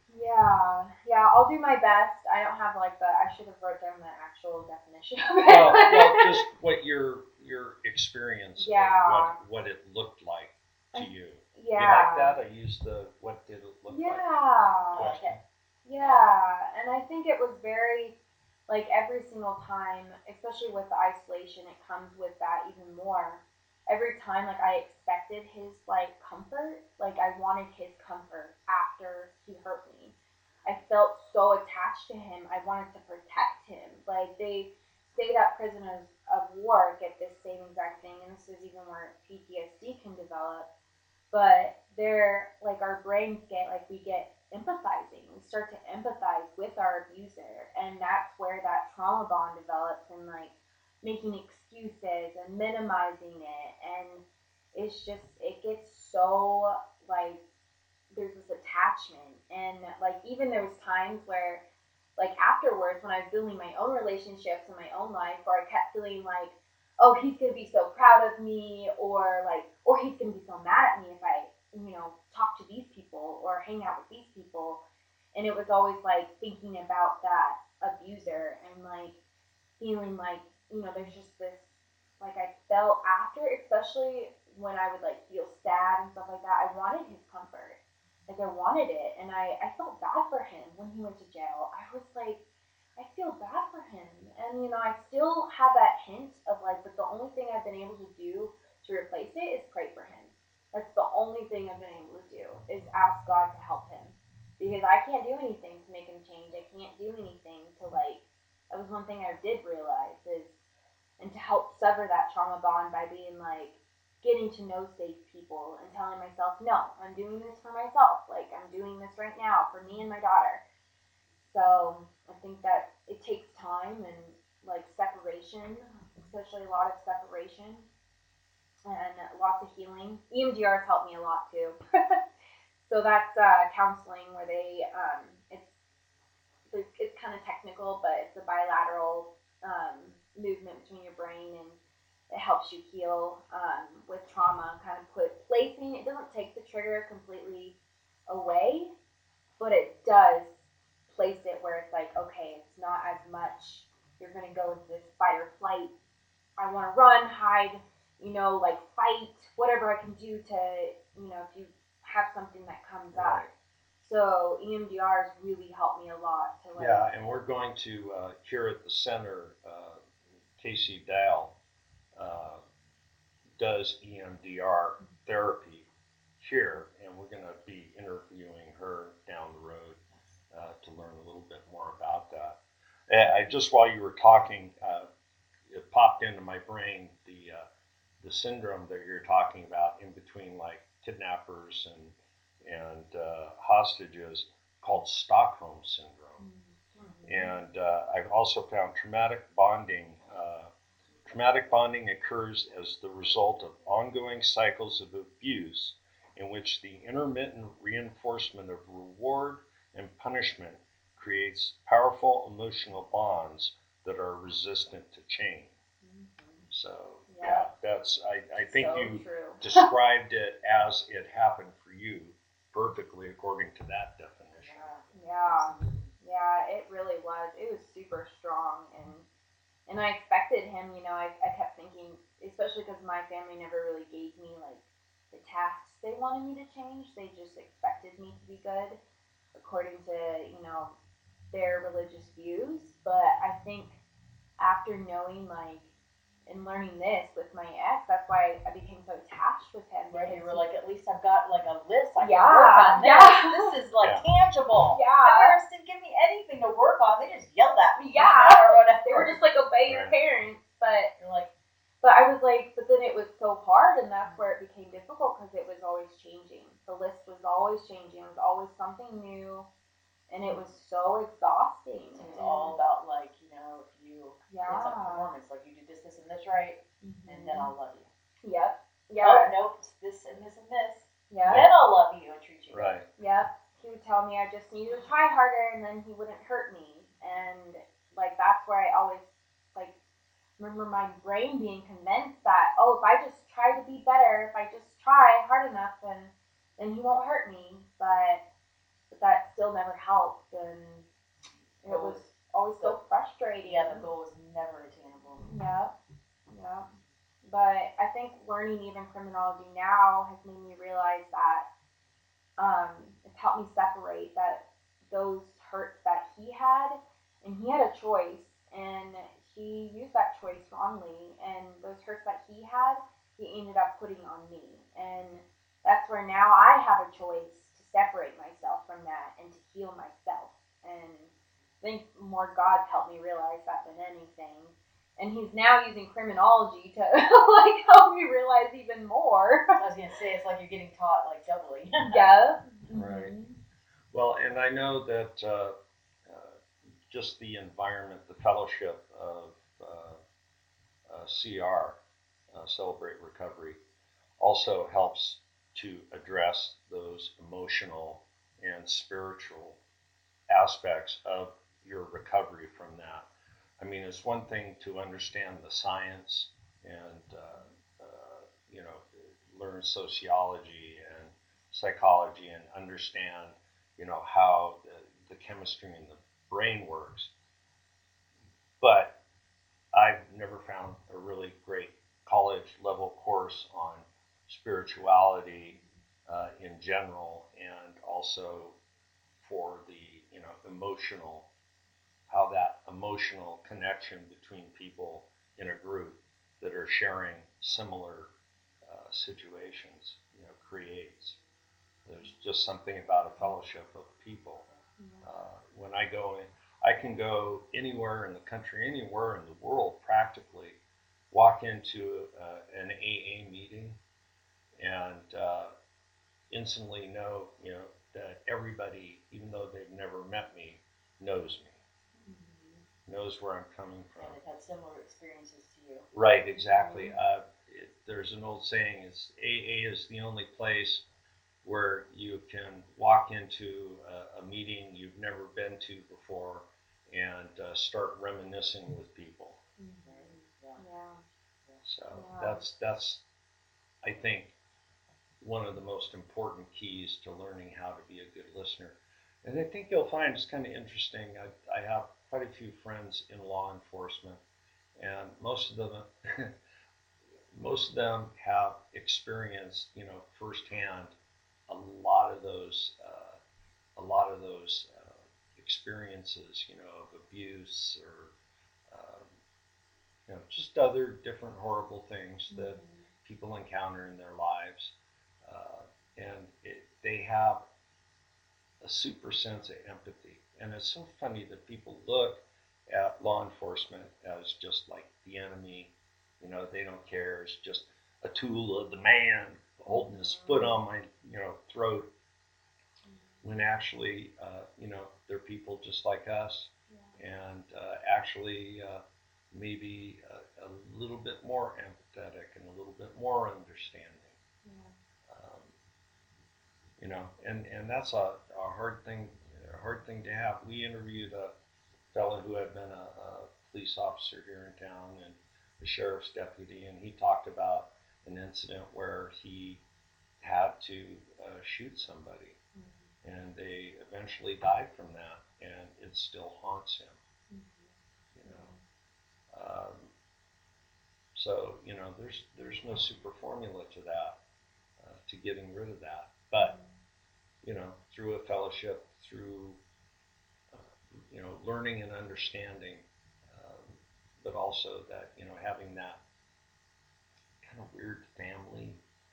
Yeah, I'll do my best. I don't have like I should have wrote down the actual definition of it. Well, just what your experience Yeah. of what it looked like to you. Yeah. You like that? I used the what did it look like question. Okay. Yeah, and I think it was very, like every single time, especially with the isolation, it comes with that even more. Every time, like I expected his like comfort, like I wanted his comfort after he hurt me. I felt so attached to him. I wanted to protect him. Like they say that prisoners of war get this same exact thing, and this is even where PTSD can develop. But they're like our brains get like we get empathizing. We start to empathize with our abuser, and that's where that trauma bond develops, and like making excuses and minimizing it. And it's just it gets so like there's this attachment. And like even there was times where like afterwards when I was building my own relationships in my own life, where I kept feeling like, oh, he's gonna be so proud of me, or he's gonna be so mad at me if I, talk to these people or hang out with these people. And it was always like thinking about that abuser and like feeling like, there's just this like I felt after, especially when I would like feel sad and stuff like that, I wanted his comfort. Like I wanted it, and I felt bad for him when he went to jail. I was like, I feel bad for him. And I still have that hint of like, but the only thing I've been able to do to replace it is pray for him. That's the only thing I've been able to do is ask God to help him. Because I can't do anything to make him change. I can't do anything to like that was one thing I did realize is and to help sever that trauma bond by being like getting to know safe people and telling myself, no, I'm doing this for myself. Like I'm doing this right now for me and my daughter. So I think that it takes time and like separation, especially a lot of separation and lots of healing. EMDR has helped me a lot too. So that's counseling where it's kind of technical, but it's a bilateral movement between your brain, and it helps you heal with trauma. Kind of placing. It doesn't take the trigger completely away, but it does place it where it's like, okay, it's not as much. You're gonna go into this fight or flight. I want to run, hide, like fight, whatever I can do to, if you have something that comes up. Right. So EMDR has really helped me a lot to like. Yeah, and we're going to here at the center. Casey Dow does EMDR therapy here, and we're going to be interviewing her down the road to learn a little bit more about that. Just while you were talking, it popped into my brain the syndrome that you're talking about in between like kidnappers and hostages called Stockholm syndrome. And I've also found traumatic bonding. Traumatic bonding occurs as the result of ongoing cycles of abuse in which the intermittent reinforcement of reward and punishment creates powerful emotional bonds that are resistant to change. So that's I think So you true. described it as it happened for you perfectly according to that definition. Yeah, it really was. It was super strong, and I expected him. I kept thinking, especially because my family never really gave me like the tasks they wanted me to change. They just expected me to be good according to their religious views. But I think after knowing and learning this with my ex, that's why I became so attached with him. Right, you because were like, at least I've got like a list I Yeah, can work on this. yeah. This is like Yeah. tangible. Yeah. My parents didn't give me anything to work on. They just yelled at me. Yeah. Or whatever. They were just like, obey your Right. parents. But You're like, I was like, but then it was so hard, and that's where it became difficult because it was always changing. The list was always changing. It was always something new, and it was so exhausting. it was all about like, if you, Yeah. it's like performance, like you do this, this, and this right, and then I'll love you. Yep. Oh, Yeah. nope, it's this and this and this. Yeah. Then I'll love you and treat you Right. Yep. He would tell me I just needed to try harder, and then he wouldn't hurt me. And like that's where I always like remember my brain being convinced that if I just try to be better, if I just try hard enough, then he won't hurt me. But that still never helped, and it was always so frustrating. Yeah, the goal was never attainable. Yep. Yep. But I think learning even criminology now has made me realize that it's helped me separate that those hurts that he had, and he had a choice, and he used that choice wrongly, and those hurts that he had, he ended up putting on me, and that's where now I have a choice to separate myself from that and to heal myself, and I think more God's helped me realize that than anything. And he's now using criminology to like help me realize even more. I was gonna say it's like you're getting taught like doubly. Yeah. Right. Well, and I know that just the environment, the fellowship of CR, Celebrate Recovery, also helps to address those emotional and spiritual aspects of your recovery from that. I mean, it's one thing to understand the science and learn sociology and psychology and understand how the chemistry in the brain works. But I've never found a really great college level course on spirituality in general, and also for the emotional, how that emotional connection between people in a group that are sharing similar situations creates. There's just something about a fellowship of people. When I go in, I can go anywhere in the country, anywhere in the world practically, walk into an AA meeting and instantly know, that everybody, even though they've never met me, knows me, knows where I'm coming from. And they've had similar experiences to you. Right, exactly. There's an old saying: "It's AA is the only place where you can walk into a meeting you've never been to before and start reminiscing with people." So that's I think one of the most important keys to learning how to be a good listener. And I think you'll find it's kind of interesting. I have quite a few friends in law enforcement, and most of them have experienced, firsthand a lot of those experiences, of abuse or just other different horrible things that people encounter in their lives, and they have a super sense of empathy. And it's so funny that people look at law enforcement as just like the enemy. You know, they don't care. It's just a tool of the man holding his foot on my, throat. When actually, they're people just like us, and actually maybe a little bit more empathetic and a little bit more understanding. Um, and that's a hard thing to have. We interviewed a fellow who had been a police officer here in town and a sheriff's deputy, and he talked about an incident where he had to shoot somebody, and they eventually died from that, and it still haunts him. You know, so there's no super formula to that, to getting rid of that, but through a fellowship, through learning and understanding, but also that having that kind of weird family,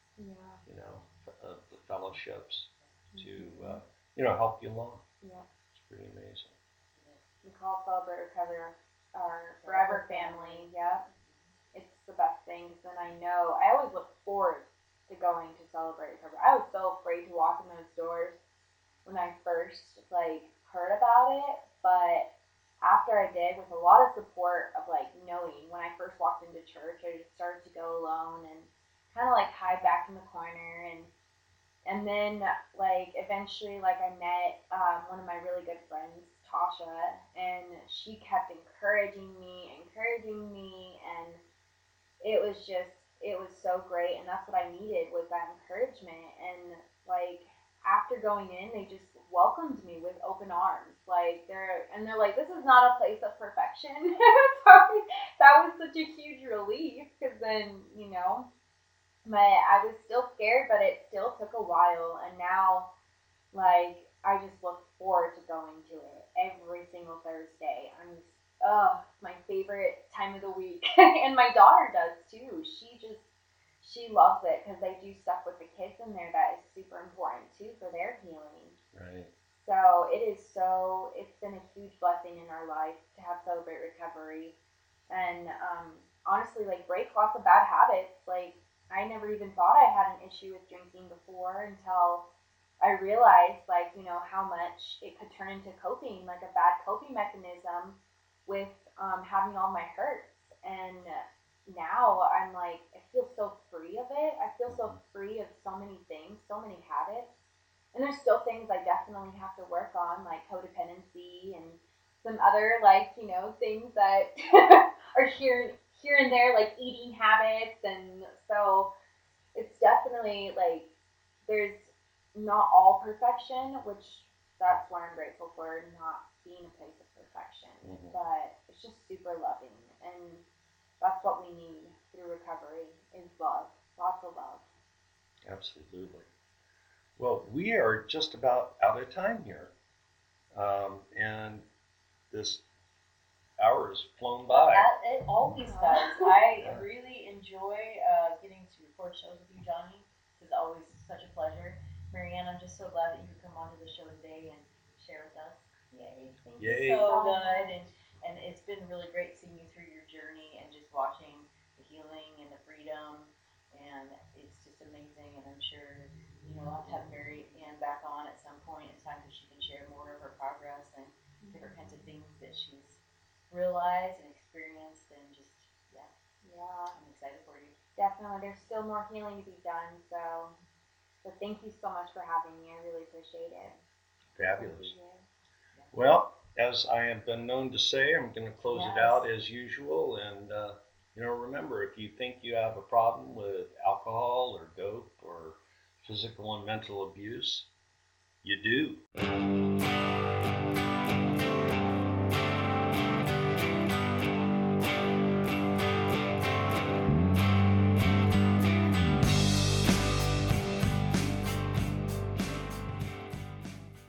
of the fellowships to help you along. Yeah. It's pretty amazing. We call Celebrate Recovery our forever family. Yeah. It's the best thing. And I know I always look forward to going to Celebrate Recovery. I was so afraid to walk in those doors when I first heard about it, but after I did, with a lot of support of knowing, when I first walked into church, I just started to go alone and kind of hide back in the corner, and then eventually I met one of my really good friends, Tasha, and she kept encouraging me, and it was so great, and that's what I needed, was that encouragement. And after going in, they just welcomed me with open arms. They're like, this is not a place of perfection. So that was such a huge relief, because then I was still scared, but it still took a while, and now I just look forward to going to it every single Thursday. It's my favorite time of the week. And my daughter does too. She loves it, because they do stuff with the kids in there that is super important too for their healing. Right. So it's been a huge blessing in our life to have Celebrate Recovery, and honestly, break lots of bad habits. I never even thought I had an issue with drinking before, until I realized how much it could turn into coping, a bad coping mechanism with having all my hurts. And now I'm I feel so free of it. I feel so free of so many things, so many habits. And there's still things I definitely have to work on, like codependency and some other things that are here and there, like eating habits. And so it's definitely there's not all perfection, which that's why I'm grateful for not being a place of perfection. But it's just super loving, and that's what we need through recovery, is love, lots of love. Absolutely. Well, we are just about out of time here, and this hour has flown by. It always does. I really enjoy getting to record shows with you, Johnny. It's always such a pleasure. Marianne, I'm just so glad that you could come onto the show today and share with us. Yay. Thank Yay. you so good. And it's been really great seeing you through your journey and just watching the healing and the freedom. And it's just amazing. And I'm sure, I'll have to have Mary Ann back on at some point in time, so she can share more of her progress and different kinds of things that she's realized and experienced, and just I'm excited for you. Definitely, there's still more healing to be done, so thank you so much for having me. I really appreciate it. Fabulous. Well, as I have been known to say, I'm going to close it out as usual, and remember, if you think you have a problem with alcohol or dope or physical and mental abuse, you do.